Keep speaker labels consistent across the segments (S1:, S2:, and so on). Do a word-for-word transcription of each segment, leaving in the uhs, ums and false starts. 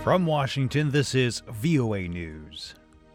S1: From Washington, this is V O A News.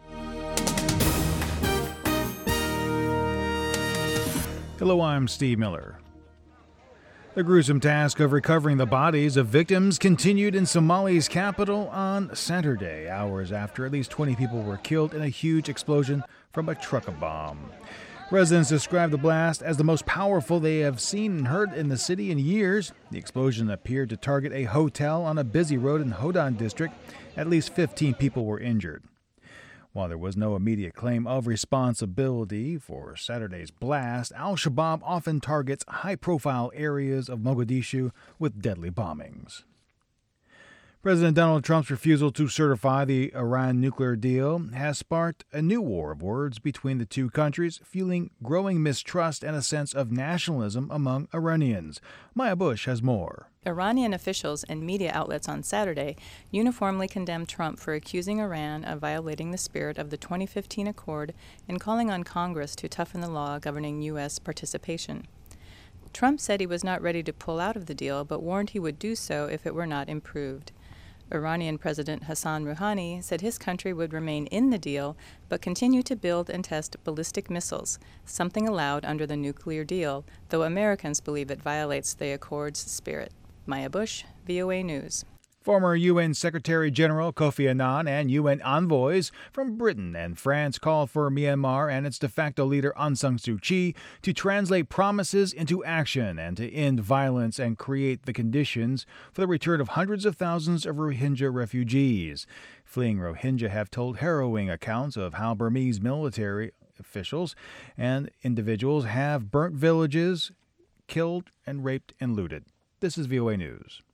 S1: Hello, I'm Steve Miller. The gruesome task of recovering the bodies of victims continued in Somali's capital on Saturday, hours after at least twenty people were killed in a huge explosion from a truck bomb. Residents described the blast as the most powerful they have seen and heard in the city in years. The explosion appeared to target a hotel on a busy road in Hodan district. At least fifteen people were injured. While there was no immediate claim of responsibility for Saturday's blast, Al-Shabaab often targets high-profile areas of Mogadishu with deadly bombings. President Donald Trump's refusal to certify the Iran nuclear deal has sparked a new war of words between the two countries, fueling growing mistrust and a sense of nationalism among Iranians. Maya Bush has more.
S2: Iranian officials and media outlets on Saturday uniformly condemned Trump for accusing Iran of violating the spirit of the twenty fifteen accord and calling on Congress to toughen the law governing U S participation. Trump said he was not ready to pull out of the deal, but warned he would do so if it were not improved. Iranian President Hassan Rouhani said his country would remain in the deal but continue to build and test ballistic missiles, something allowed under the nuclear deal, though Americans believe it violates the accord's spirit. Maya Bush, V O A News.
S1: Former U N Secretary General Kofi Annan and U N envoys from Britain and France called for Myanmar and its de facto leader Aung San Suu Kyi to translate promises into action and to end violence and create the conditions for the return of hundreds of thousands of Rohingya refugees. Fleeing Rohingya have told harrowing accounts of how Burmese military officials and individuals have burnt villages, killed and raped and looted. This is V O A News.